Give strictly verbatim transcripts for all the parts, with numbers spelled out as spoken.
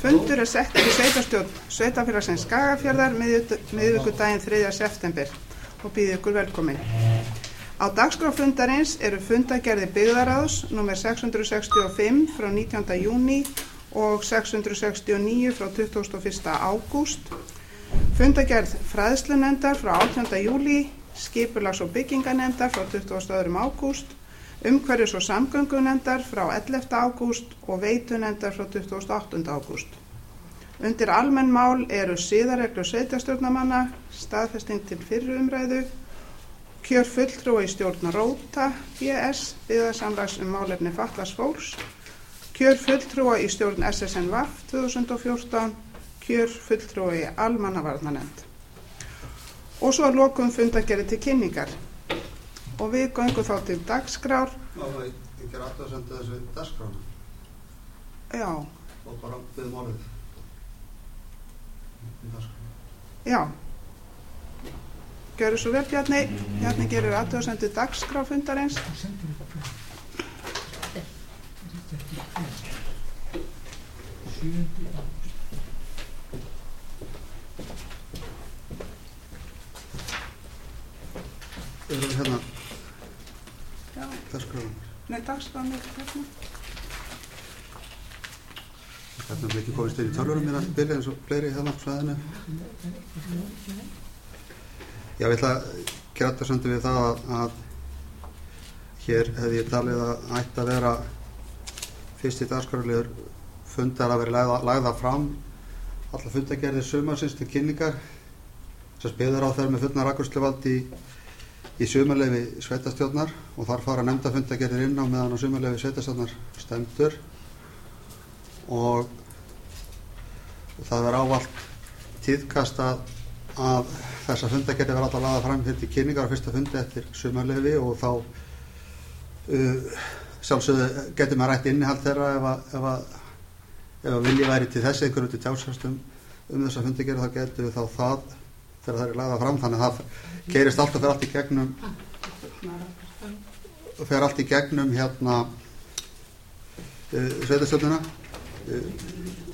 Fundur er settur í sveitarstjórn Sveitarfélagsins Skagafjarðar miðvikudaginn þriðja september og býð ykkur velkomin. Á dagskrá fundarins eru fundargerðir byggðaráðs númer sex hundruð sextíu og fimm frá nítjánda júní og sex hundruð sextíu og níu frá tuttugasta og fyrsta ágúst, fundargerð fræðslunefndar frá átjánda júlí, skipulags- og bygginganefndar frá tuttugasta og annan ágúst, umhverfis- og samgöngunefndar frá ellefta ágúst og veitunefndar frá tuttugasta og áttunda ágúst. Undir almenn mál eru siðareglur sveitarstjórnarmanna, staðfesting til fyrri umræðu, kjör fulltrúa í stjórn Róta B S, byggðasamlags um málefni fatlaðs fólks, kjör fulltrúa í stjórn S S N V tvö þúsund og fjórtán, kjör fulltrúa í almannavarnanefnd. Og svo að lokum fundargerðir til kynningar. Og við göngum þá til dagskrár. Já, ég ger athugasemd þessu dagskrána. Já. Og bara biðum orðið. Já. Gjörðu svo vel, Bjarni. Bjarni gerir athugasemd til dagskrá fundarins. Er það hérna? Já. Dagskrána? Nei, dagskrána er hérna. Hérna er ekki komist inn í tölvunum mína að byrja eins og fleiri hérna á svæðinu. Já, ég ætla að gera athugasemd við það að, að hér hefði ég talið að ætti að vera fyrsti dagskráliður fundar að vera lagða, lagða fram alla fundargerðir sumarsins til kynningar sem byggðar á þeir með fullnar afgreiðsluvald í í sumarleyfi sveitarstjórnar og þar fara nefndafundargerðir inn á meðan á sumarleyfi sveitarstjórnar stendur og, og það er ávallt tíðkast að, að þessar fundargerðir verða alltaf lagðar fram til kynningar á fyrsta fundi eftir sumarleyfi og þá uh, sjálfsögðu getur maður rætt innihald þeirra ef að, ef að, ef að vilji væri til þess einhverjum til tjálsastum um þessar fundargerðir þá getur við þá það þegar það er lagðað fram, þannig að það keyrist allt og fer allt í gegnum fer allt í gegnum hérna uh, sveitarstjórnina uh,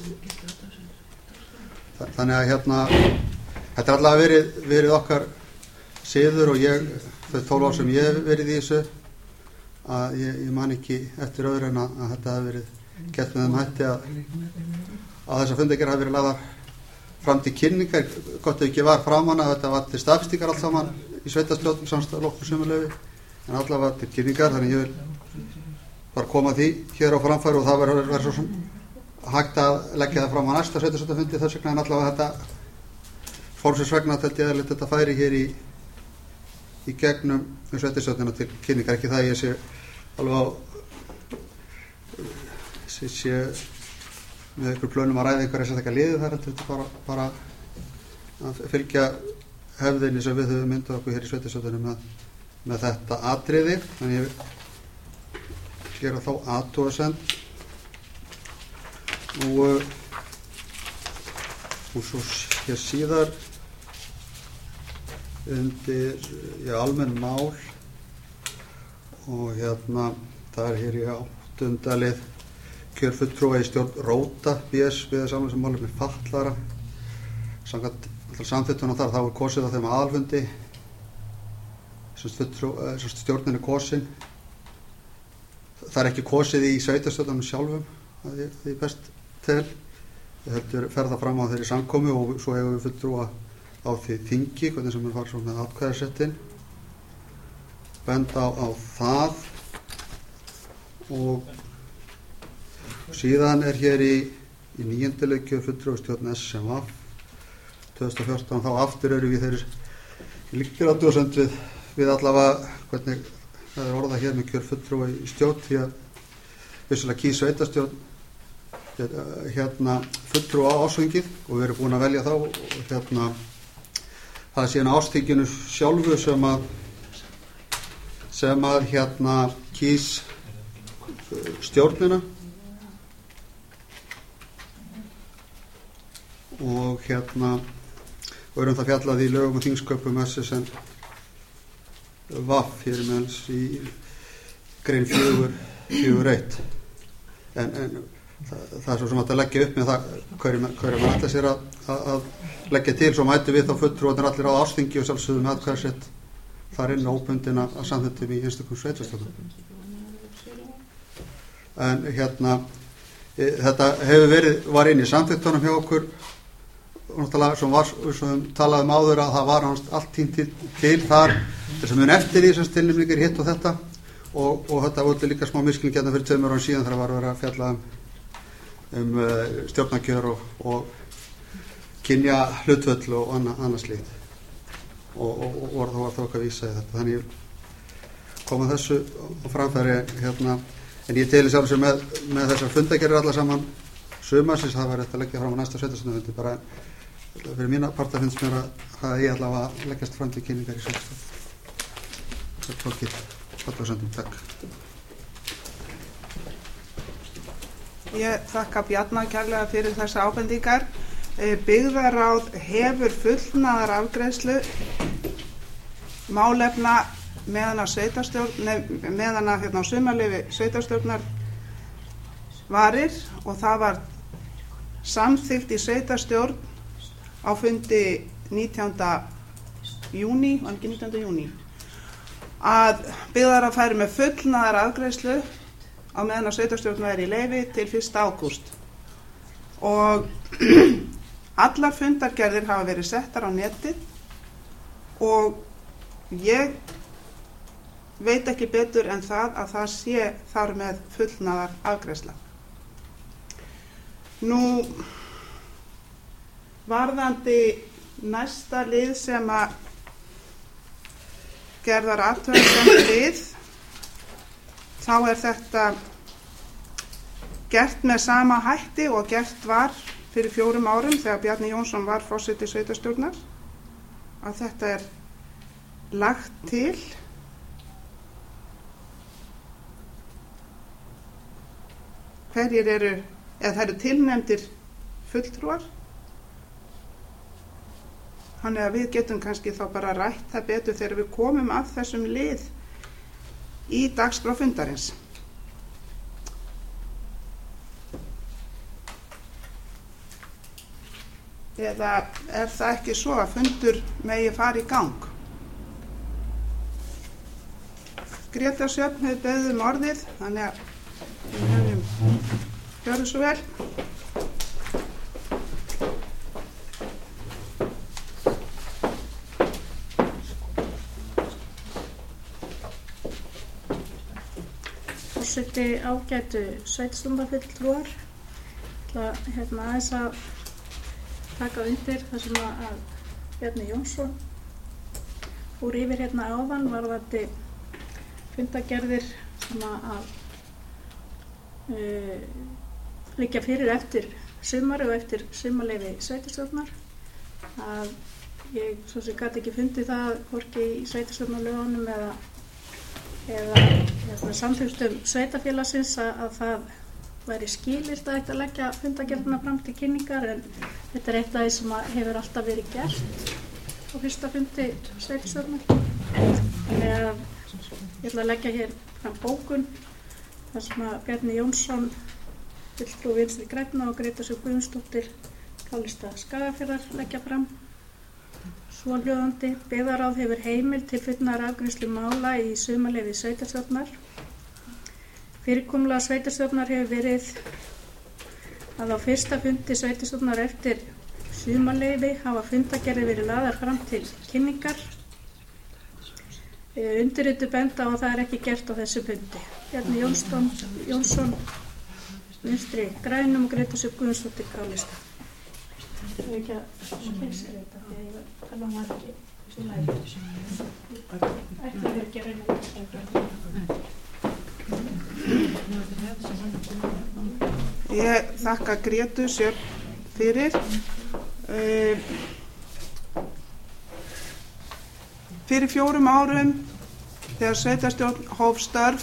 þannig að hérna þetta er allavega verið, verið okkar siður og ég þau tólf ár sem ég hef verið í þessu að ég, ég man ekki eftir öðru en að, að þetta hafi verið gert með þeim hætti að, að þessar fundargerðir hafi verið lagðar fram til kynningar, gott ef ekki var framan að þetta var til staðfestingar allt saman í sveitarstjórn samstæða loknum sumarleyfi en allavega til kynningar, þannig ég vil bara koma því hér á framfæri og það verður ver, svo sem hægt að leggja það fram á næsta sveitarstjórnarfundi þess vegna en allavega þetta fólksins vegna þetta ég að þetta færi hér í í gegnum sveitarstjórnina til kynningar, ekki það ég sé alveg á sé, sé með ykkur plönum að ræða ykkur sérstaklega liðið þar heldur þetta bara, bara að fylgja hefðinni sem við höfum myndað okkur hér í sveitarstjórninni með, með þetta atriði þannig ég vil gera þá athugasemd og og svo hér síðar undir já, almenn mál og hérna það er hér í áttunda lið kjör fulltrúa í stjórn Róta B S byggðasamlags um málefni fatlaðra samkvæmt samþykktunum þar þá er kosið á þeim aðalfundi sem stjórnin er kosin það er ekki kosið í sveitarstjórnunum sjálfum að ég, því best tel ég heldur ferða fram á þeirri samkomu og svo hefur við fulltrúa á því þingi hvernig sem er farið svo með atkvæðarsettin benda á, á það og síðan er hér í, í níundu kjör fulltrúa stjórn S S N V tvö þúsund og fjórtán þá aftur eru við þeir líkir athugasemd við, við allavega hvernig það er orðað hér með kjör fulltrúa í stjórn því að vissulega kýs sveitarstjórn hérna fulltrúa á ársþingið og við erum búin að velja þá og hérna það er síðan ársþinginu sjálfu sem að sem að hérna kýs stjórnina og hérna og erum það fjallað í lögum og þingsköpum S S N V fyrir meðans í grein fjögur fjögur eitt en, en það, það er svo sem að leggja upp með það hverju mann ætla sér að, að, að leggja til, svo mætu við þá fulltrúarnir allir á ársþingi og sjálfsögðum með atkvæðisrétt þar inn óbundin að samþykktum í einstökum sveitarstjórnum. En hérna e, þetta hefur verið, var inn í samþykktunum hjá okkur sem var, sem talaðum áður að það var allt tínt til, til þar þess að mun eftir í þessast tilnefningar hitt og þetta og, og þetta voru líka smá miskilning hérna fyrir tveimur árum síðan þegar var að vera að fjalla um, um uh, stjórnarkjör og, og kynja hlutvöll og annað, annað slíkt og, og, og var þá var þá okkar vísa í þetta, þannig koma þessu á framfæri hérna, en ég teli sjálf sem með, með þessar fundagerðir alla saman sumarsins, það var þetta að leggja fram á næsta sveitarstjórnarfundi, bara fyrir mína parta finnst mér að það ég allavega að leggjast fram til kynningar í sveitarstjórn. Það tókir athugasemdum, takk. Ég þakka Bjarna kærlega fyrir þessa ábendingar. Byggðaráð hefur fullnaðar afgreiðslu málefna meðan að sveitarstjórn, meðan að hérna á sumarleyfi sveitarstjórnar varir og það var samþykkt í sveitarstjórn á fundi nítjánda júní, var ekki nítjánda júní, að byggðaráð færi með fullnaðar afgreiðslu á meðan að sveitarstjórn væri í leyfi til fyrsta ágúst og allar fundargerðir hafa verið settar á netið og ég veit ekki betur en það að það sé þar með fullnaðar afgreiðsla. Nú varðandi næsta lið sem að gerðar athugasemdir við, þá er þetta gert með sama hætti og gert var fyrir fjórum árum þegar Bjarni Jónsson var forseti sveitarstjórnar, að þetta er lagt til hverjir eru, eða það eru tilnefndir fulltrúar, þannig að við getum kannski þá bara rætt það betur þegar við komum að þessum lið í dagskrá fundarins. Eða er það ekki svo að fundur megi fara í gang? Gréta Sjöfn hefur beðið um orðið, þannig að við hefum gjörðu svo vel. Forseti, ágætu sveitarstjórnarfulltrúar, ætla hérna aðeins að taka undir það sem að Bjarni Jónsson fór yfir hérna áðan varðandi fundagerðir sem að uh, liggja fyrir eftir sumari og eftir sumarleyfi sveitarstjórnar, að ég svo sem gat ekki fundið það hvorki í sveitarstjórnarlögunum eða eða, eða samþykktum sveitarfélagsins að, að það væri skilyrt að ætti að leggja fundagerðina fram til kynningar, en þetta er eitt af því sem hefur alltaf verið gert á fyrsta fundi sveitarstjórnar. Þannig að ég ætla að leggja hér fram bókun þar sem að Bjarni Jónsson, fulltrúi Vinstri grænna, og Gréta Sjöfn Guðmundsdóttir, K-lista Skagafjarðar, leggja fram svohljóðandi: Byggðaráð hefur heimild til fullnaðar afgreiðslu mála í sumarleyfi sveitarstjórnar. Fyrirkomulag sveitarstjórnar hefur verið að á fyrsta fundi sveitarstjórnar eftir sumarleyfi hafa fundagerðir verið lagðar fram til kynningar. Undirrituð benda á að það er ekki gert á þessu fundi. Bjarni Jónsson, Jónsson Vinstri grænum og Gréta Sjöfn Guðmundsdóttir, K-lista. Það er ekki að kynsa þetta því að ég var að tala um að ekki sem læri. Ætti að vera ekki að reyna þetta. Ég þakka Grétu Sjöfn fyrir. Uh, fyrir fjórum árum þegar sveitarstjórn hóf störf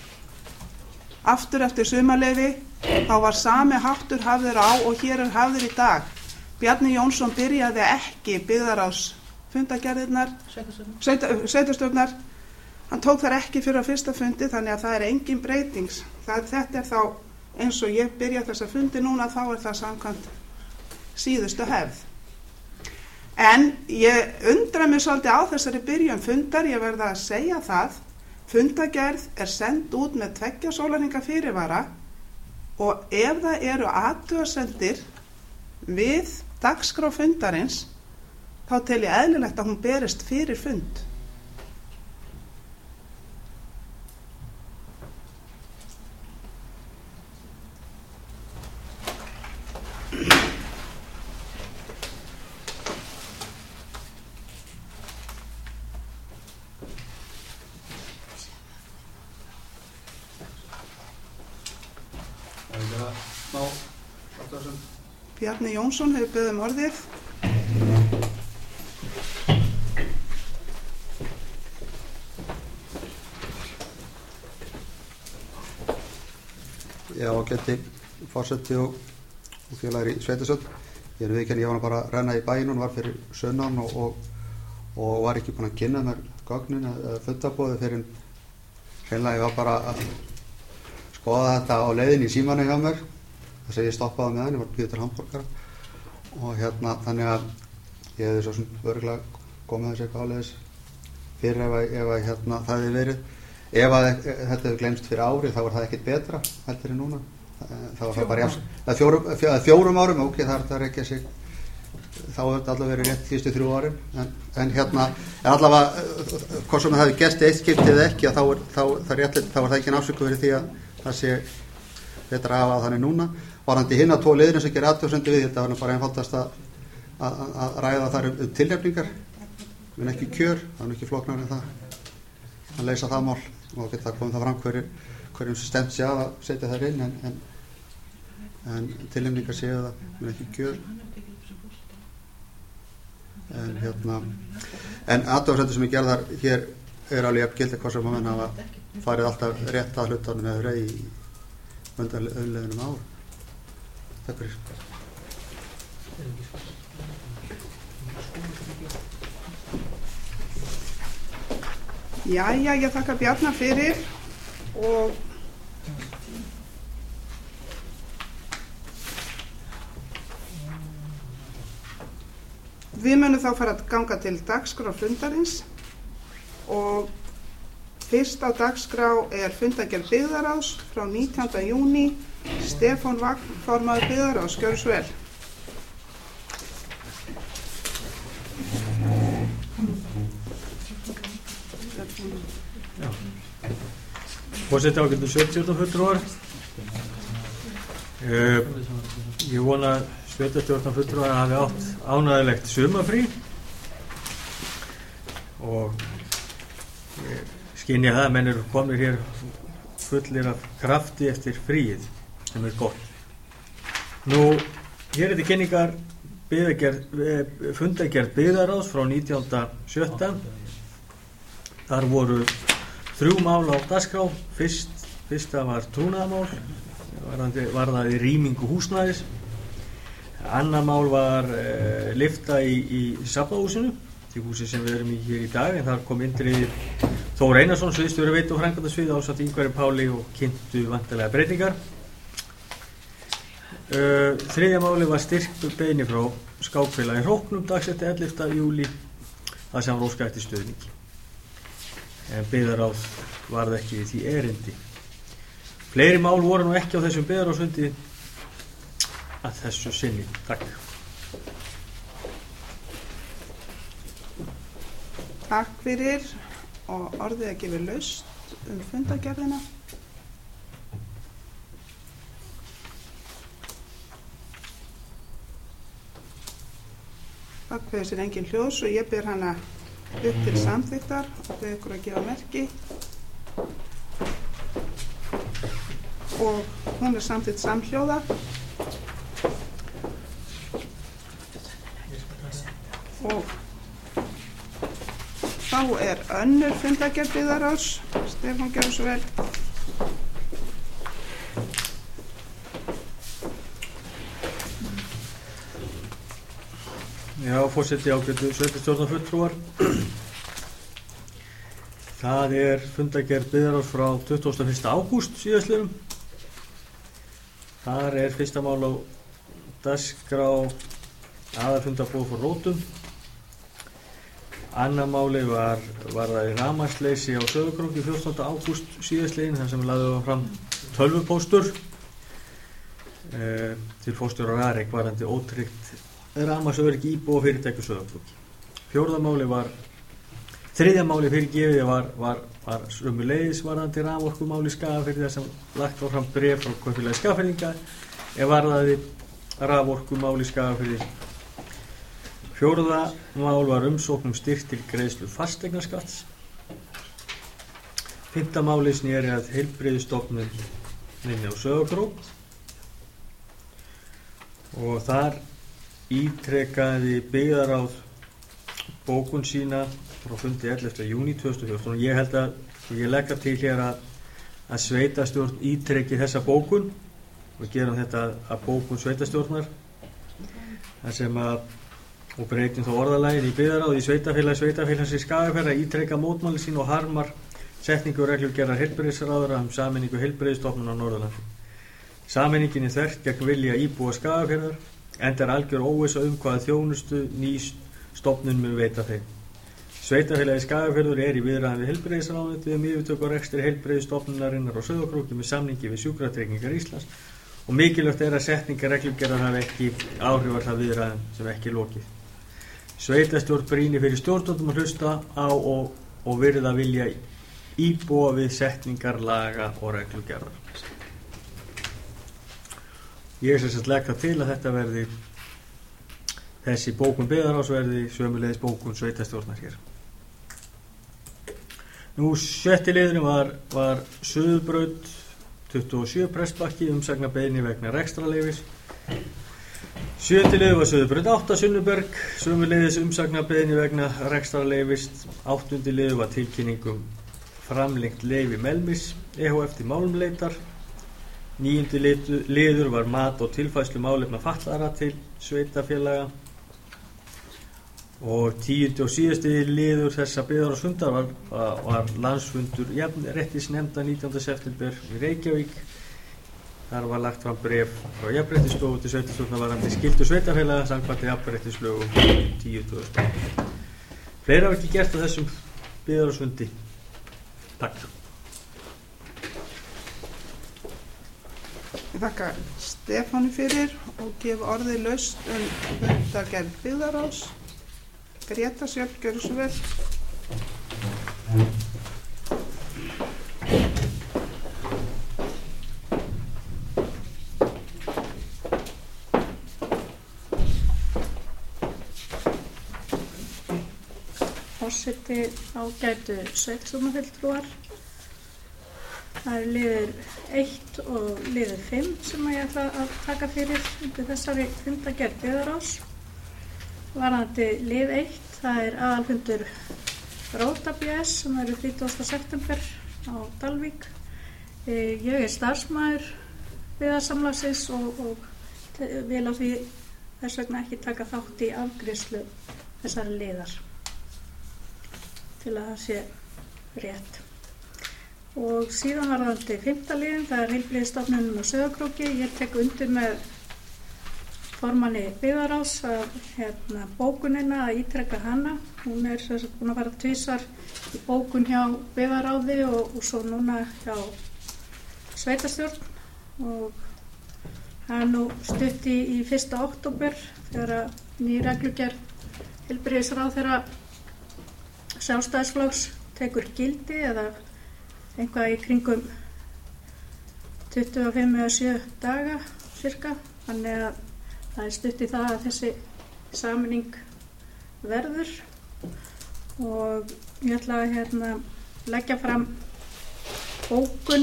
aftur eftir sumarleyfi, þá var sami háttur hafður á og hér er hafður í dag. Bjarni Jónsson byrjaði ekki byggðaráðs fundagerðirnar sveitarstjórnar, hann tók þar ekki fyrir á fyrsta fundi, þannig að það er engin breytings. Það, þetta er þá eins og ég byrja þessa fundi núna, þá er það samkvæmt síðustu hefð. En ég undra mig svolítið á þessari byrjun fundar, ég verða að segja það, fundagerð er send út með tveggja sólarhringa fyrirvara og ef það eru athugasemdir við dagskrá fundarins, þá tel ég eðlilegt að hún berist fyrir fund. Bjarni Jónsson hefur beðið um orðið. Já, geti forseti og, og félagar í Sveitasöld. Ég er viðurkenni, ég var bara að renna í bæinn, hún var fyrir sunnan og, og, og var ekki búin að kynna mér gögnin eða fundarboðið fyrir hreinlega ég var bara að skoða þetta á leiðin í símanni hjá mér. Þess að ég stoppaði með hann, ég var býður til Hamborgara og hérna þannig að ég hefði svo sem örugglega komið þessi eitthvað áleiðis fyrir ef að, ef að hérna það hefði verið. Ef að þetta hefur gleymst fyrir ári þá var það ekkert betra heldur en núna. Það var það bara jafn, að fjórum, fjórum árum, ok, það er það ekki að sig, þá hefur þetta allavega verið rétt fyrstu þrjú árin, en, en hérna, en allavega, hvort sem það hefur gerst eitt skiptið eða ekki, þá er þá, það réttlega, þá var það ekki en afsöku fyrir því að það sé betra að hafa þannig núna. Varandi hinn að tvo liðinu sem gerir athugasemdir við þetta var bara einfaldast að, að, að ræða þar um, um tilnefningar, en ekki kjör, það er ekki flóknar en það að leysa það mál og geta komið það fram hverju, hverjum sem stemt sig að að setja þær inn en, en, en tilnefningar séu það, en ekki kjör. En hérna, en athugasemdir sem ég gerðar hér er alveg jafn gildi hvað sem að menn hafa farið alltaf rétt að hlutanum eða rey í undanliðnum ár. Takk fyrir. Jæja, ég þakka Bjarna fyrir og við munum þá fara að ganga til dagskrá fundarins og fyrst á dagskrá er fundagerð byggðaráðs frá nítjánda júní. Stefán Vagn, formaður byggðaráðs, gjörðu svo vel. Forseti ágætu sveitarstjórnarfulltrúar. Uh, ég vona að sveitarstjórnarfulltrúar hafi átt ánægilegt sumarfrí og ég skynja það að menn eru komnir hér fullir af krafti eftir fríið sem er gott. Nú, hér er þetta kynningar byggðagerð, fundagerð byggðaráðs frá nítjánda sjötta. Þar voru þrjú mál á dagskrá. Fyrst, fyrsta var trúnaðarmál, varðaði rýmingu húsnæðis. Annað mál var e, lyfta í, í safnahúsinu, því húsi sem við erum í hér í dag, en þar kom Indriði Þór Einarsson, sviðsstjóri veitu og framkvæmdasvið ásamt Ingvari Páli og kynntu vantarlega breytingar. Uh, þriðja máli var styrkbeiðni frá skákfélagi Hróknum dagsett ellefta júlí það sem var óskað eftir stuðningi. En byggðaráð varð ekki því erindi. Fleiri mál voru nú ekki á þessum byggðaráðsfundi að þessu sinni. Takk. Takk fyrir og orðið að gefa laust um fundagerðina. Takk fyrir sér engin hljós og ég ber hana upp til samþykktar og bið ykkur að gefa merki og hún er samþykkt samhljóða. Og þá er önnur fundagerð byggðaráðs. Stefán, gjörðu svo vel. Já, forseti ágætu sveitarstjórnarfulltrúar. Það er fundagerð byggðaráðs frá tuttugasta og fyrsta ágúst síðastliðnum. Þar er fyrsta mál á dagskrá aðalfundarboð fyrir rótum. Annað máli var, var það í rafmagnsleysi á Sauðárkróki fjórtánda ágúst síðastliðinn, þar sem lagði fram tölvupóstur eh, til forstjóra Rarik varðandi ótryggt rafmagnsöryggi íbúa og fyrirtækja Sauðárkróki. Fjórða máli var, þriðja máli fyrirgefið var, var, var sömuleiðis varðandi raforkumáli Skagafirði, þar sem lagt var fram bréf frá Kaupfélagi Skagfirðinga er varðaði raforkumáli Skagafirði. Fjórða mál var umsókn um styrk til greiðslu fasteignaskatts. Fimmta máli sneri að heilbrigðisstofnuninni á Sauðárkrók og þar ítrekkaði byggðaráð bókun sína frá fundi ellefta júní tvö þúsund og fjórtán og ég held að ég legg til hér að, að sveitastjórn ítrekki þessa bókun og gerum þetta að bókun sveitastjórnar þar sem að og breytum þá orðalagið í byggðaráð í sveitafélagi sveitafélagsins Skagafjarðar að ítrekka mótmæli sín og harmar setningu og reglugerðar heilbrigðisráðherra um sameiningu heilbrigðisstofnunar á Norðurlandi. Sameiningin er þvert gegn vilja íbúa Skagafjarðar enda er algjör óvissa um hvaða þjónustu ný stofnun mun veita þeim. Sveitafélagi Skagafjörður er í viðræðum við heilbrigðisráðuneytið um yfirtöku og rekstri heilbrigðisstofnunarinnar á Sauðárkróki með samningi við Sjúkratryggingar Íslands og mikilvægt er að setningar reglugerðar hafi ekki áhrif á það viðræðum sem ekki er lokið. Sveitastjórn brýnir fyrir stjórnvöldum að hlusta á og, og virða vilja íbúa við setningar laga og reglugerðar. Ég er sem sagt legg það til að þetta verði þessi bókun byggðaráðs verði sömuleiðis bókun sveitastjórnar hér. Nú sjötti liðurinn var, var Suðurbraut tuttugu og sjö Prestbakki umsagnarbeiðni vegna rekstrarleyfis. Sjötti liður var Suðurbraut átta Sunnuberg sömuleiðis umsagnarbeiðni vegna rekstrarleyfis. Áttundi liður var tilkynningum framlengt leyfi Melmis E H F til málumleitar. Níundi liður var mat og tilfærslu málefna fatlaðra til sveitafélaga og tíundi og síðasti liður þessa byggðaráðsfundar var, var landsfundur jafnréttisnefndar nítjánda september í Reykjavík. Þar var lagt fram bréf frá Jafnréttisstofu til sveitastjórnar varðandi skyldu sveitafélaga samkvæmt jafnréttislögum tíu tvö þúsund. Fleira hafa ekki gert á þessum byggðaráðsfundi. Takk. Ég þakka Stefáni fyrir og gef orðið laust um fundargerð byggðaráðs. Greta Sjöfn, gjörðu svo vel. Forseti ágætu sveitarstjórnarfulltrúar. Það er liður eitt og liður fimm sem ég ætla að taka fyrir undir þessari fundargerð byggðaráðs. Varðandi lið eitt, það er aðalfundur Róta B S sem eru þrítugasta september á Dalvík. Ég er starfsmaður byggðasamlagsins og, og vil á því þess vegna ekki taka þátt í afgreiðslu þessari liðar til að það sé rétt. Og síðan varðandi fimmta liðin, það er heilbrigðisstofnunin á Sauðárkróki. Ég tek undir með formanni byggðaráðs að hérna, bókunina að ítrekka hana. Hún er þess að búin að fara tvisvar í bókun hjá byggðaráði og, og svo núna hjá sveitastjórn og það er nú stutt í, í fyrsta október þegar ný reglugerð heilbrigðisráðherra Sjálfstæðisflokks tekur gildi eða eitthvað í kringum tuttugu og fimm eða sjö daga cirka, þannig að það er stutt í það að þessi sameining verður og ég ætla að hérna, leggja fram bókun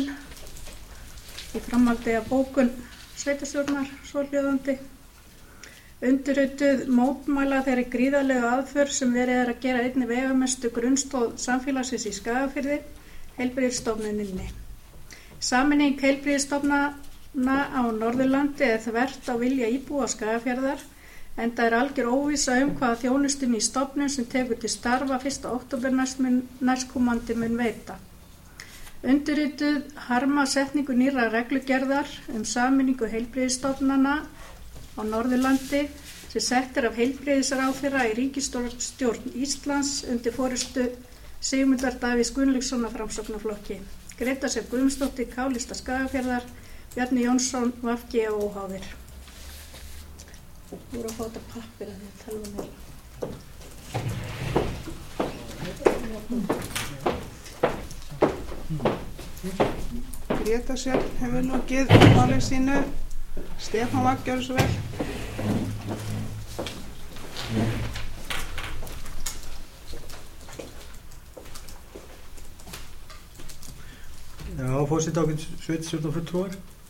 í framhaldi af bókun sveitastjórnar svohljóðandi. Undirrituð mótmæla þeirri gríðarlegu aðför sem verið er að gera einni veigamestu grunnstoð samfélagsins í Skagafirði, heilbrigðisstofnuninni. Sameining heilbrigðisstofnana á Norðurlandi er þvert á vilja íbúa Skagafjarðar, enda er algjör óvissa um hvaða þjónustun í stofnun sem tekur til starfa fyrsta október næstkomandi mun veita. Undirrituð harma setningu nýrra reglugerðar um sameiningu heilbrigðisstofnana á Norðurlandi sem sett er af heilbrigðisráðherra í ríkisstjórn Íslands undir forystu Sigmundar Davíðs Gunnlaugssonar Framsóknarflokki. Greta Sjöfn Guðmundsdóttir, K-lista Skagafjarðar, Bjarni Jónsson, V G og óháðir. Þú voru að fá þetta pappir að því að tala um meira. Greta Sjöfn hefur lokið máli sínu. Stefán Vagn, gjörðu svo vel. Já, forseti ákveð sveitarstjórnarfulltrúar.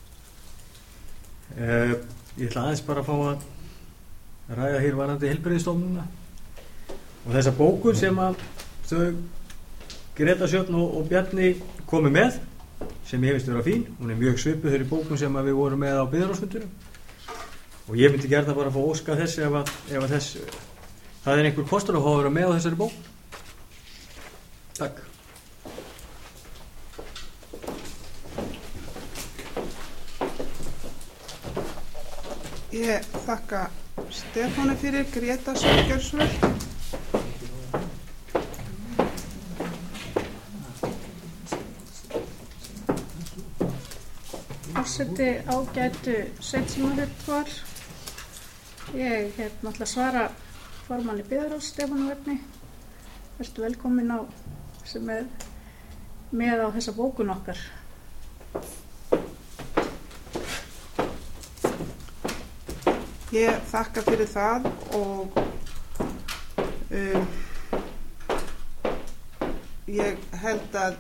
Eh, ég ætla aðeins bara að fá að ræða hér varðandi heilbrigðisstofnunina og þessa bókun sem að þau Greta Sjöfn og, og Bjarni komu með, sem ég finnst vera fín. Hún er mjög svipuð þeirri bókun sem að við vorum með á byggðarráðsfundinum og ég myndi gert að bara fá óska þess ef að, ef að þess það er einhver kostur að fá að vera með á þessari bók. Takk. Ég þakka Stefáni fyrir. Greta Sjöfn, gjörðu svo vel. Forseti, ágætu sveitarstjórnarfulltrúar. Ég hef náttúrulega svara formanni byggðarráðs Stefáni Vagni. Vertu velkomin á sem er með á þessa bókun okkar. Ég þakka fyrir það og um, ég held að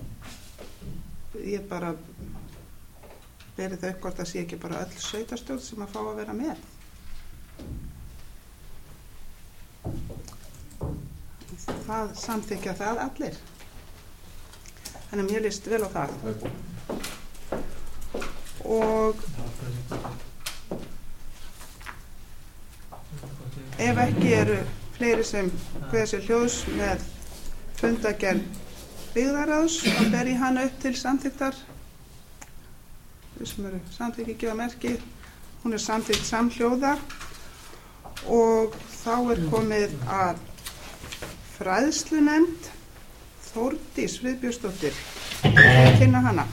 ég bara verið þau hvort að sé ekki bara öll sveitarstjórn sem að fá að vera með. Það samþykkja það allir. Þannig að mér líst vel á það. Og ef ekki eru fleiri sem kveða sér hljóðs með fundargerð byggðarráðs og beri hana upp til samþykktar. Við sem eru samþykki gefa merki. Hún er samþykkt samhljóða og þá er komið að fræðslunefnd. Þórdís Friðbjörnsdóttir, kynna hana.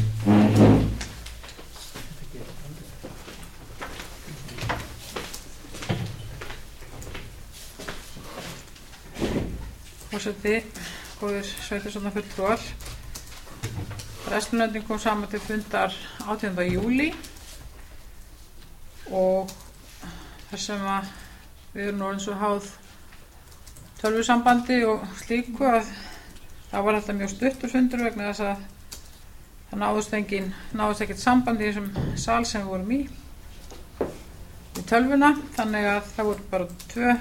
Forseti, góðir sveitarstjórnarfulltrúar. Fræðslunefndin kom saman til fundar átjánda júlí og þar sem að við erum orðin svo háð tölvusambandi og slíku að það var þetta mjög stuttur fundur vegna þess að það náðust engin, náðust ekkert samband í þessum sal sem við vorum í í tölvuna, þannig að það voru bara tvö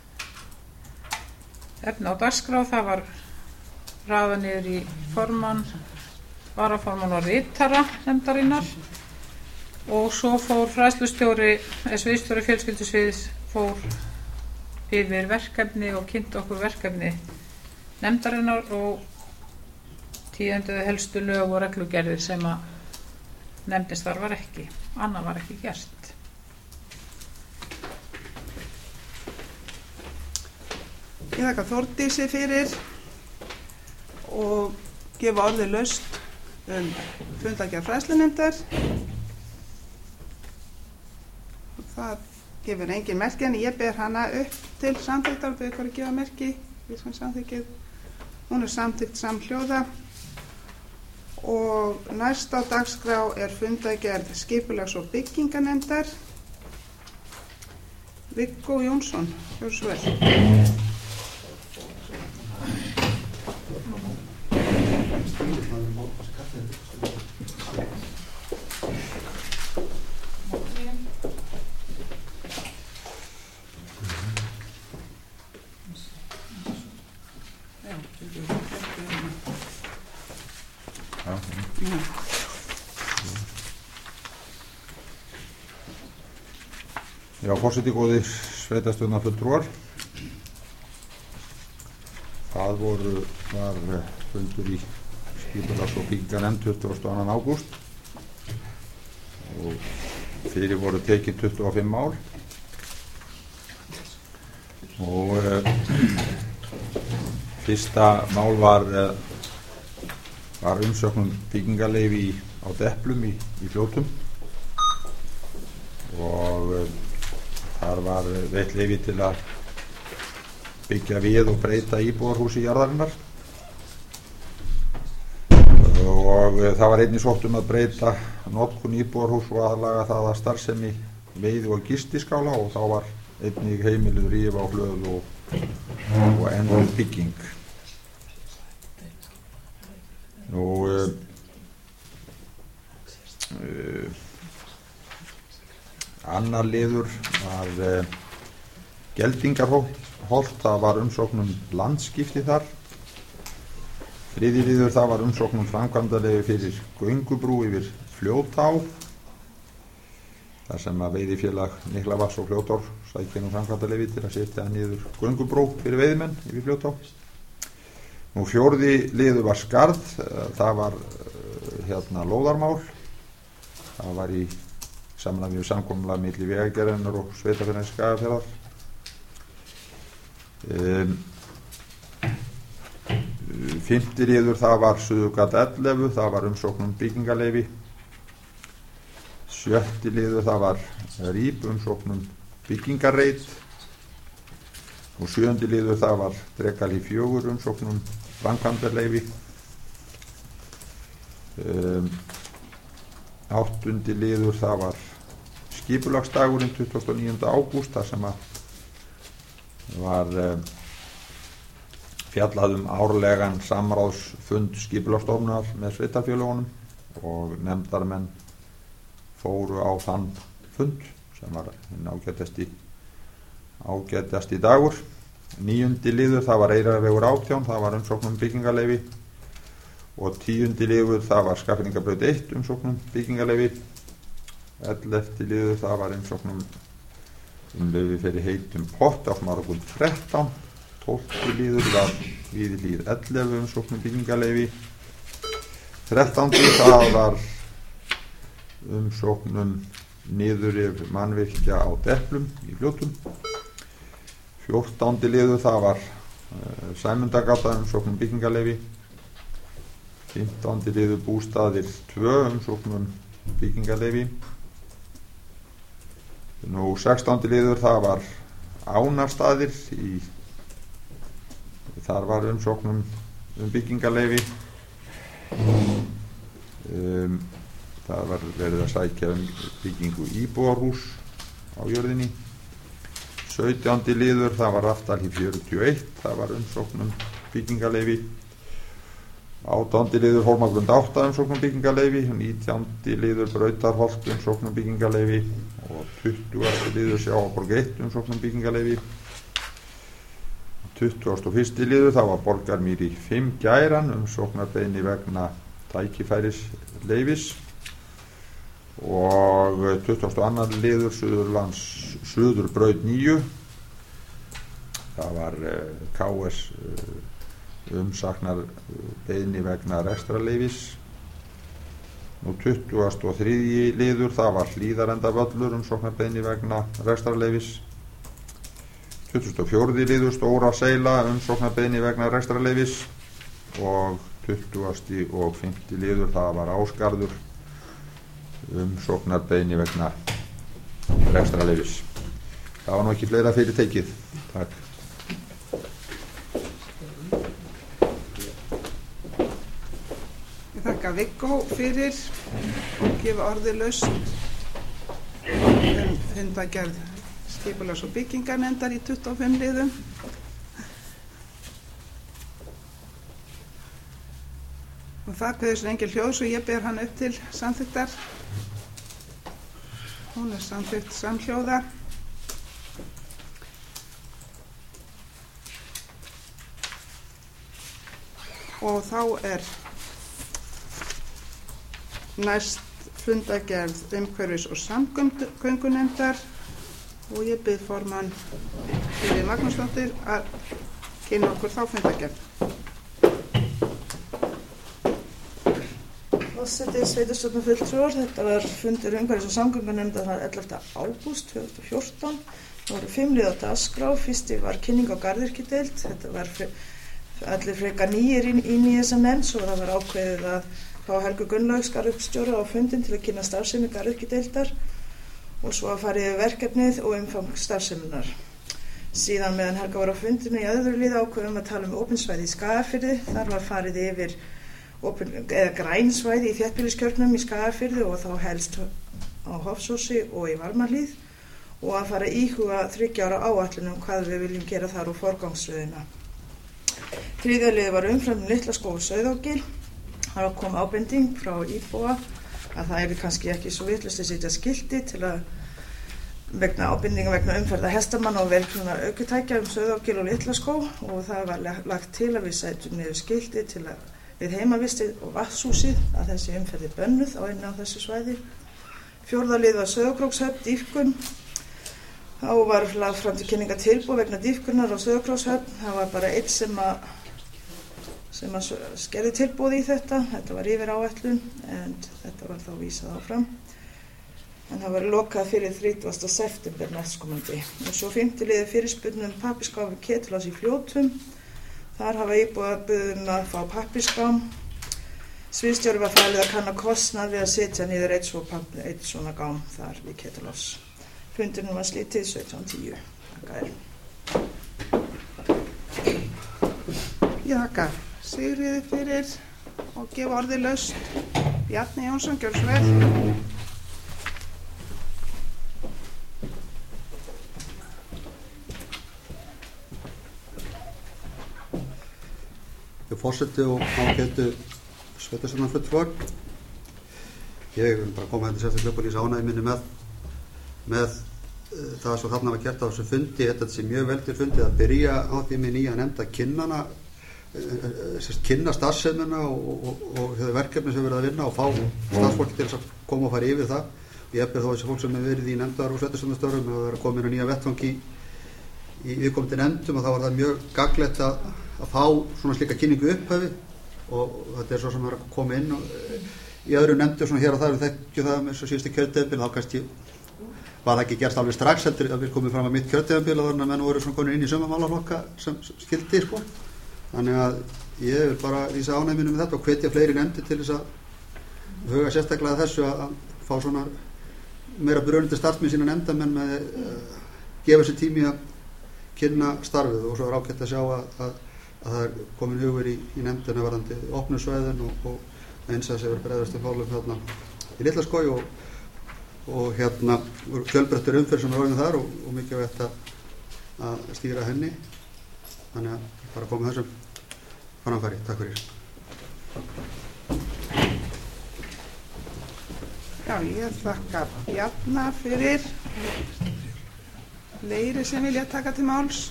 efni á dagskrá. Það var raðað niður í formann, varaformann og ritara nefndarinnar og svo fór fræðslustjóri eða sviðsstjóri fjölskyldusviðs fór yfir verkefni og kynnti okkur verkefni nefndarinnar og tíunduðu helstu lög og reglugerðir sem að nefndin starfar ekki, annað var ekki gert. Ég þakka Þórdísi fyrir og gefa orðið laust um fundargerð fræðslunefndar. Það gefur engin merki en ég ber hana upp til samþykktar og þau ykkur að gefa merki. Hún er samþykkt samhljóða og næst á dagskrá er fundargerð skipulags- og bygginganefndar. Viggó Jónsson, gjörðu svo vel. Já, forseti, góðir sveitarstjórnarfulltrúar. Það voru, var fundur í skipulags- og byggingarnefnd tuttugasta og annan ágúst og fyrir voru tekin tuttugu og fimm mál og uh, fyrsta mál var uh, var umsókn um byggingarleyfi í, á Deplum í, í Fljótum og uh, þar var veitt leyfi til að byggja við og breyta íbúðarhúsi jarðarinnar og uh, það var einnig sótt um að breyta notkun íbúðarhús og aðlaga það að starfsemi veiði- og gistiskála og þá var einnig heimiluð rífa og hlöð og, og endur bygging. Nú uh, uh, annar liður var uh, Geldingarholt, það var umsókn um landskipti þar. Þriðji liður það var umsókn um framkvæmdaleyfi fyrir göngubrú yfir Fljótá þar sem að veiðifélag Niklavatns og Fljótár sækja nú framkvæmdaleyfi til að setja niður göngubrú fyrir veiðimenn yfir Fljótá. Nú fjórði liður var Skarð, það var hérna lóðarmál, það var í samræmi við samkomulag milli Vegagerðarinnar og Sveitarfélags Skagafjarðar. Um, Fimmti liður það var Suðurgat ellefu, það var umsókn um byggingarleyfi. Sjötti liður það var Rýp, umsókn um byggingarreit og sjöundi liður það var Drekali fjögur, umsókn um framkvæmdarleyfi. Um, áttundi liður það var skipulagsdagurinn tuttugasta og níunda ágúst þar sem að var um, fjallað um árlegan samráðsfund skipulagsstofnunar með sveitarfélögunum og nefndarmenn fóru á þann fund sem var hinn ágætasti ágætasti dagur. Níundi liður það var Eyrarvegur átján, það var umsókn um byggingarleyfi og tíundi liður það var Skagfirðingabraut eitt, umsókn um byggingarleyfi. Ellefti liður það var umsókn um um leyfi fyrir heitum pott á Smáragötu þrettán. Tólfti liður var Víðihlíð ellefu, umsókn um byggingarleyfi. Þrettándi það var umsókn um niðurrif mannvirkja á Deplum í Fljótum. Fjórtándi liður það var uh, Sæmundagata, umsókn um byggingarleyfi. Fimmtándi liður Bústaðir tvö, umsókn um byggingarleyfi. Nú sextándi liður það var Ánarstaðir í þar var umsókn um, um byggingarleyfi. Um, það var verið að sækja um byggingu íbúðarhús á jörðinni. sautjándi liður það var Raftalíð fjörutíu og eitt, það var umsókn um byggingarleyfi. átjándi liður Hólmagrund átta, umsókn um byggingarleyfi. nítjándi liður Brautarholt, umsókn um byggingarleyfi og tuttugasti liður Sjávarborg eitt, umsókn um byggingarleyfi. tuttugasti og fyrsti liður það var Borgarmýri fimm Gæran, umsóknarbeiðni vegna tækifærisleyfis og tuttugasti og annar liður Suðurlands Suðurbraut níu, það var uh, K S uh, umsagnar beiðni vegna rekstrarleyfis. Nú tuttugasti og þriðji liður það var Hlíðarendavöllur, umsóknarbeiðni vegna rekstrarleyfis. tuttugasti og fjórði liður Stóra Seyla, umsóknarbeiðni vegna rekstrarleyfis og tuttugasti og fimmti liður það var Ásgarður, umsóknarbeiðni vegna rekstrarleyfis. Það var nú ekki fleira fyrir tekið. Takk. Ég þakka Viggó fyrir og gefa orðið laust um fundargerð skipulags- og byggingarnefndar í tuttugu og fimm liðum. Og það kveður sér engin hljóð svo ég ber hann upp til samþykktar. Hún er samþykkt samhljóða. Og þá er næst fundargerð umhverfis- og samgöngunefndar og ég bið formann Þuríði Magnúsdóttur að kynna okkur þá fundargerð. Forseti, sveitarstjórnarfulltrúar, þetta var fundur umhverfis- og samgöngunefndar þann ellefta ágúst tvö þúsund og fjórtán. Það voru fimm lið á dagskrá. Fyrsti var kynning á garðyrkjudeild. Þetta var allir frekar nýir inn í þessa nefnd, svo það var ákveðið að fá Helgu Gunnlaugs garðyrkjustjóra á fundin til að kynna starfsemi garðyrkjudeildar og svo að fara yfir verkefnið og umfang starfseminnar. Síðan meðan Helga var á fundinu í öðru lið ákveðum að tala um opinsvæði í Skagafirði. Þar var farið yfir opin, eða grænsvæði í þéttbýliskjörnum í Skagafirði og þá helst á Hofsósi og í Varmahlíð og að fara íhuga þriggja ára áætlun um hvað við viljum gera þar úr forgangsröðina. Þriðja liðið var umfram Litlaskóg og Sauðárgil. Það kom ábending frá íbúa að það er kannski ekki svo vitlaust að setja skilti til að vegna ábendinga vegna umferða hestamanna og velknúna ökutækja um Sauðárgil og Litlaskóg og það var lagt til að við setjum niður skilti til að við heimavistið og vatnshúsið að þessi umferði bönnuð á einni á þessu svæði. Fjórða lið var Sauðárkrókshöfn, dýpkun. Þá var lagt fram til kynninga tilboð vegna dýpkunar á Sauðárkrókshöfn. Það var bara einn sem að sem að skerði tilboð í þetta. Þetta var yfir áætlun en þetta var þá vísað áfram. En það var lokað fyrir þrítugasta september næstkomandi. Og svo fimmti liði fyrirspurn um pappírskám við Ketilás í Fljótum. Þar hafa íbúar buðum að fá pappírskám. Sviðsstjóri var falið að kanna kostnað við að setja niður eitt, svo, eitt svona gám þar við Ketilás. Fundurinn var slítið sautján tíu. Þakka þér. Ég þakka Sigríði fyrir og gefa orðið laust. Bjarni Jónsson, gjörðu svo vel. Forseti og ágætu sveitarstjórnarfulltrúar. Ég vil bara koma hérna sérstaklega upp og lýsa ánægju minni með, með uh, það sem þarna var gert á þessu fundi. Þetta sé mjög vel til fundið að byrja á því með nýja nefnd að kynnana, uh, kynna starfsemina og, og, og þau verkefni sem við verðum að vinna og fá starfsfólki til þess að koma og fara yfir það. Ég ber þó þessi fólk sem hefur verið í nefndar og sveitarstjórnarstörfum að vera komin á nýja vettvangi í, í viðkomandi nefndum og þá var það mjög gagnlegt að að fá svona slíka kynningu upphafi og þetta er svo sem er að koma inn og í öðru nefndu svona hér og það við þekkjum það með svo síðustu kjörtímabil þá kannski var það ekki gerst alveg strax heldur að við komum fram að mitt kjörtímabil og þannig að menn voru svona komin inn í sömu málaflokka sem skildi sko þannig að ég vil bara lýsa ánægju minni með þetta og hvetja fleiri nefndir til þess að huga sérstaklega þessu að, að fá svona meira brunandi starfsmenn sína nefndamenn með uh, gefa sér tími að kynna starfið og svo er ágætt að sjá að, að að það er komin hugur í, í nefndina varðandi opnu svæðin og, og eins að þessi verið bregðast til fálum hérna í Litlaskógi og, og hérna fjölbreyttur umferð sem er orðin þar og, og mikið veit að, að stýra henni þannig að bara koma þessum framfæri. Takk fyrir. Já, ég þakka Bjarna fyrir fleiri sem vilja taka til máls.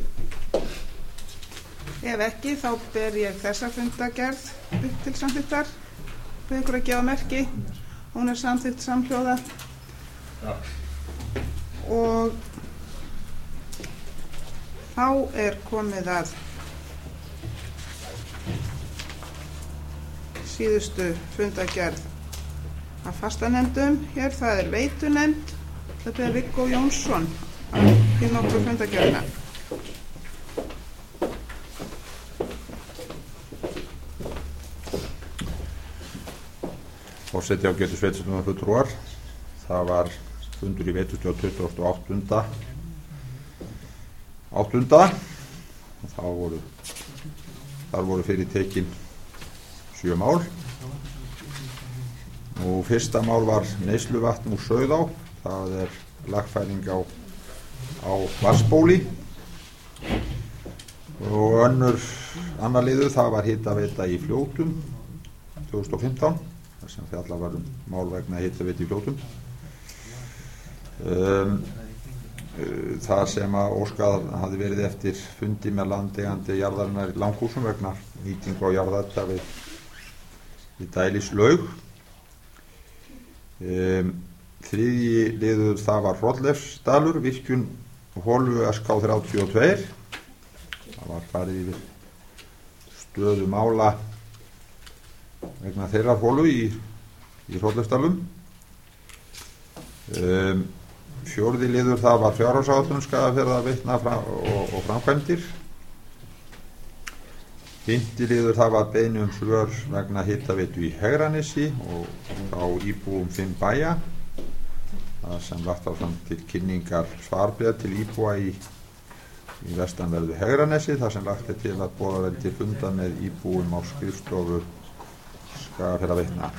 Ef ekki, þá ber ég þessa fundagerð upp til samþykktar. Við ykkur að gefa merki. Hún er samþykkt samhljóða. Ja. Og þá er komið að síðustu fundagerð af fastanefndum. Hér það er veitunefnd. Þetta er Viggo Jónsson að kynna okkur fundagerðina. Forseti ágætu sveitarstjórnarfulltrúar. Það var fundur í veitustjórn tuttugasta og áttunda áttunda og þá voru þar voru fyrir tekin sjö mál og fyrsta mál var neysluvatn úr Sauðá. Það er lagfæring á, á vatnsbóli og önnur annar liður það var hitaveita í Fljótum tvö þúsund og fimmtán sem fjalla var um mál vegna hitaveitu í Fljótum. Um, uh, það sem að óskað hafði verið eftir fundi með landeigandi jarðarinnar í Langhúsum vegna nýtingu á jarðarta við, við Dælislaug. Um, þriðji liður það var Hrollefsdalur, virkjun holu S K þrjátíu og tvö. Það var farið yfir stöðu mála vegna þeirra hólu í, í Hrollausdalum. Um, fjórði liður það var fjárhagsáætlun Skagafjarðarveitna og, og framkvæmdir. Fimmti liður það var beiðni um svör vegna hitaveitu í Hegranesi og á íbúum fimm bæja. Það sem lagt var fram til kynningar svarbréf til íbúa í, í vestanverðu Hegranesi, þar sem lagt er til að boða vel til funda með íbúum á skrifstofu Skagafjarðarveitna.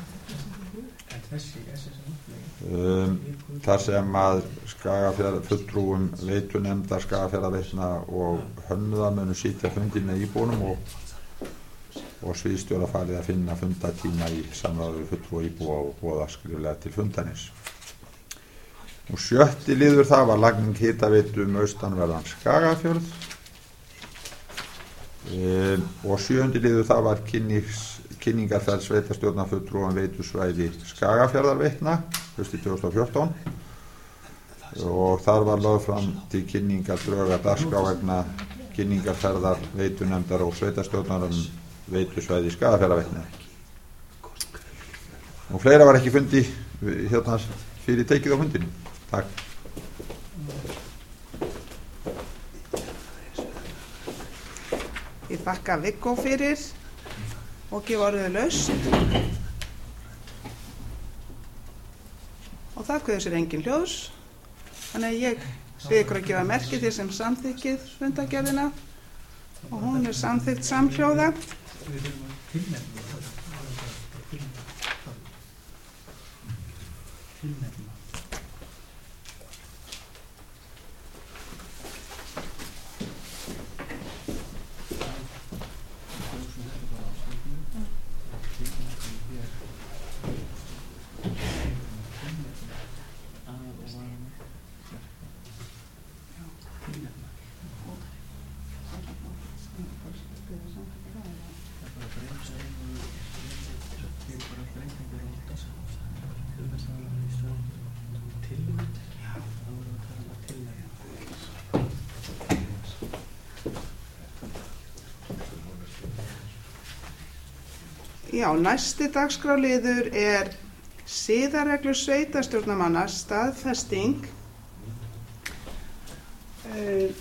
Um, þar sem að Skagafjarðar fulltrúum veitunefndar Skagafjarðarveitna og hönnuða munu sitja fundi með íbúunum og, og sviðstjóra farið að finna fundatíma í samráði við fulltrúa íbúa og boða skriflega til fundarins. Og sjötti liður það var lagning hitaveitu um austanverðan Skagafjörð. Um, og sjöundi liður það var kynnings, kynningarferð sveitarstjórnarfulltrúum veitusvæði Skagafjarðarveitna haustið tvö þúsund og fjórtán og þar var lögð fram til kynningar drög að dagskrá vegna kynningarferðar veitunefndar og sveitarstjórnar um veitusvæði Skagafjarðarveitna. Og fleira var ekki fundi hérna fyrir tekið á fundinu. Takk. Ég þakka Viggó fyrir og gefa orðið laust. Og það kveður sér engin hljóðs. Þannig að ég bið ykkur að gefa merki því sem samþykkið fundargerðina og hún er samþykkt samhljóða. Já, næsti dagskrárliður er siðareglur sveitarstjórnarmanna staðfesting. Uh,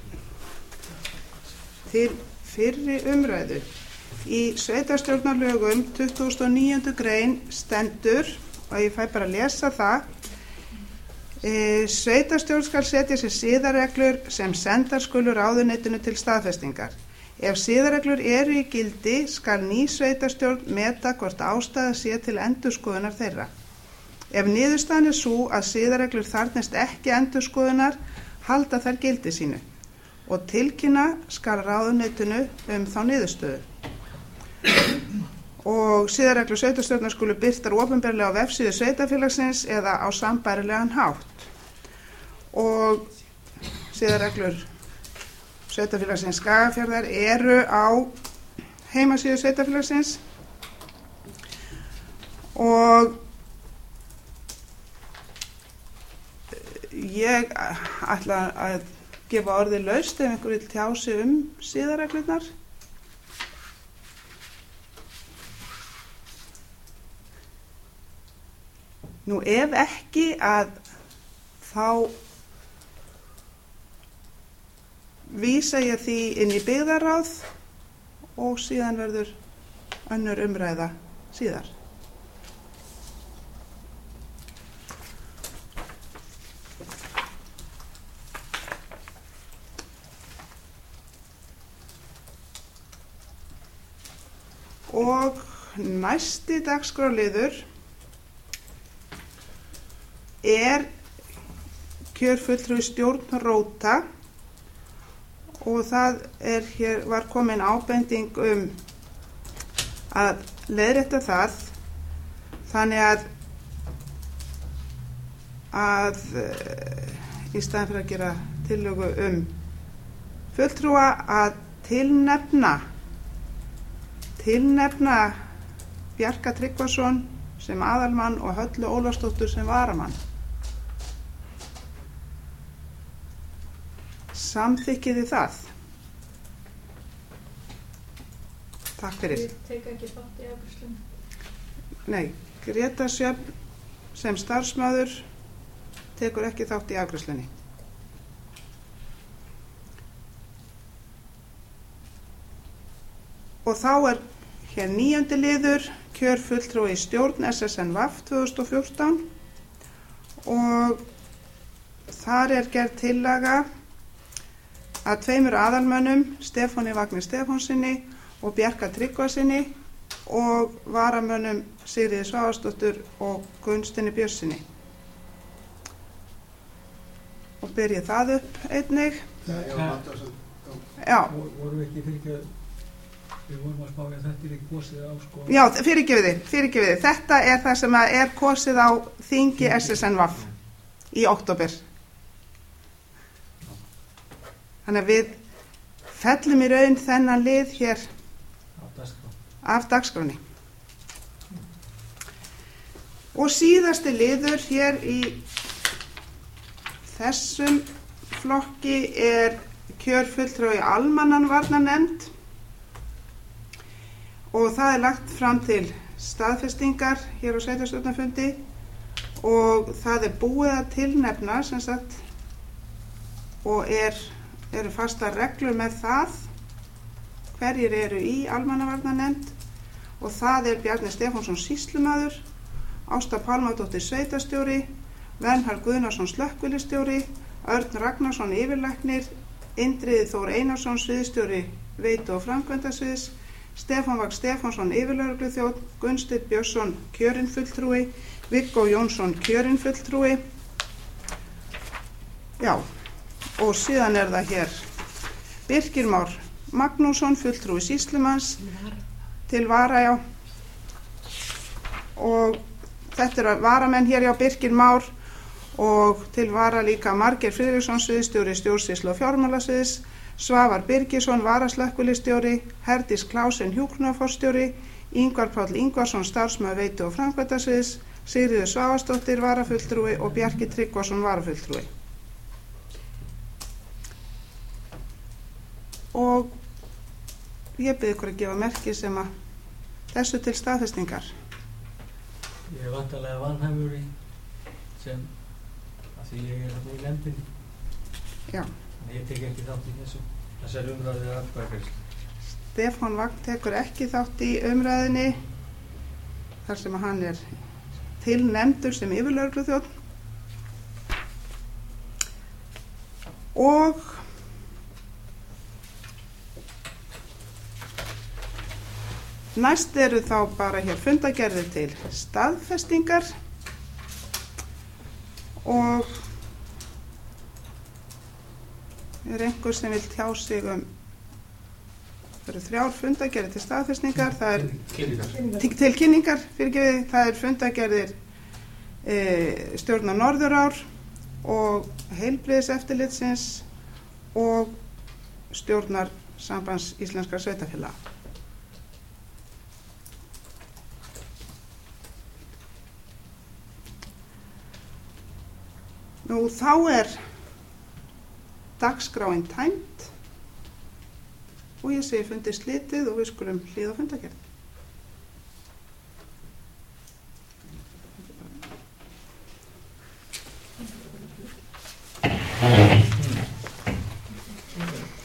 til fyrri umræðu. Í sveitarstjórnarlögum tuttugasta og níundu grein stendur, og ég fæ bara að lesa það, uh, sveitarstjórn skal setja sér siðareglur sem sendar skulu ráðuneytinu til staðfestingar. Ef siðareglur eru í gildi skal ný sveitarstjórn meta hvort ástæða sé til endurskoðunar þeirra. Ef niðurstaðan er sú að siðareglur þarfnist ekki endurskoðunar, halda þær gildi sínu og tilkynna skal ráðuneytinu um þá niðurstöðu. Og siðareglur sveitarstjórnar skulu birtar opinberlega á vefsíðu sveitarfélagsins eða á sambærilegan hátt. Og siðareglur sveitarfélagsins Skagafjarðar eru á heimasíðu sveitarfélagsins og ég ætla að gefa orðið laust ef einhver vill tjá sig um siðareglurnar. Nú ef ekki að þá vísa ég því inn í byggðarráð og síðan verður önnur umræða síðar. Og næsti dagskrárliður er kjörfulltrúi stjórn Róta og það er hér var komin ábending um að leiðrétta það þannig að að í staðinn fyrir að gera tillögu um fulltrúa að tilnefna tilnefna Bjarka Tryggvason sem aðalmann og Höllu Ólafsdóttur sem varamann. Samþykkiði það? Takk Takk fyrir. Ég tek ekki þátt í afgreiðslunni. Nei, Greta Sjöfn sem starfsmaður tekur ekki þátt í afgreiðslunni. Og þá er hér níundi liður, kjörfulltrúi í stjórn S S N V tvö þúsund og fjórtán og þar er gerð tillaga að tveimur aðalmönnum, Stefáni Vagni Stefánsinni og Bjarka Tryggvasinni og varamönnum Sigríði Svavarsdóttur og Gunnsteini Björnsinni. Og byrja það upp einnig. Já. Vorum við ekki fyrir ekki að við vorum að spá að þetta er ekki kosið á sko... Já, fyrirgefiði, fyrirgefiði. Þetta er það sem er kosið á þingi S S N V í október. Þannig að við fellum í raun þennan lið hér af dagskránni. Og síðasti liður hér í þessum flokki er kjörfulltrúi í almannavarnanefnd og það er lagt fram til staðfestingar hér á sveitarstjórnarfundi og það er búið að tilnefna sem sagt og er, eru fastar reglur með það hverjir eru í almannavarnanefnd og það er Bjarni Stefánsson sýslumaður, Ásta Pálmadóttir sveitarstjóri, Vernharð Guðnason slökkvilistjóri, Örn Ragnarsson yfirlæknir, Indriði Þór Einarsson sviðstjóri veitu og framkvæmdasviðs, Stefán Vagn Stefánsson yfirlögregluþjónn, Gunnsteinn Björnsson kjörinn fulltrúi, Viggó Jónsson kjörinn fulltrúi. Já, og síðan er það hér Birkir Már Magnússon fulltrúi sýslumanns til vara, já. Og þetta eru varamenn hér hjá Birkir Már og til vara líka Margeir Friðriksson sviðstjóri stjórnsýslu og fjármálasviðs, Svavar Birgisson varaslökkvilistjóri, Herdís Klásen hjúkrunarforstjóri, Ingvar Páll Ingvarsson starfsmaður veitu og framkvæmdasviðs, Sigríður Svavarsdóttir varafulltrúi og Bjarki Tryggvason varafulltrúi. Og ég bið ykkur að gefa merki sem að þessu til staðfestingar. Ég er vantarlega vanhæfur í sem að því ég er að í nefndinni. Já. En ég tek ekki þátt í þessu. Þessar umræður er atkvæðagreiðslu. Stefán Vagn tekur ekki þátt í umræðinni þar sem að hann er tilnefndur sem yfirlögregluþjónn. Og næst eru þá bara hér fundagerðir til staðfestingar og er einhver sem vil tjá sig um það eru þrjár fundagerðir til staðfestingar, það er til, til kynningar, fyrirgefið, það er fundagerðir e, stjórnar Norðurár og heilbrigðiseftirlitsins og stjórnar Sambands íslenskra sveitarfélaga. Nú þá er dagskráin tæmd og ég segi fundið slitið og við skulum hlýða fundagerð.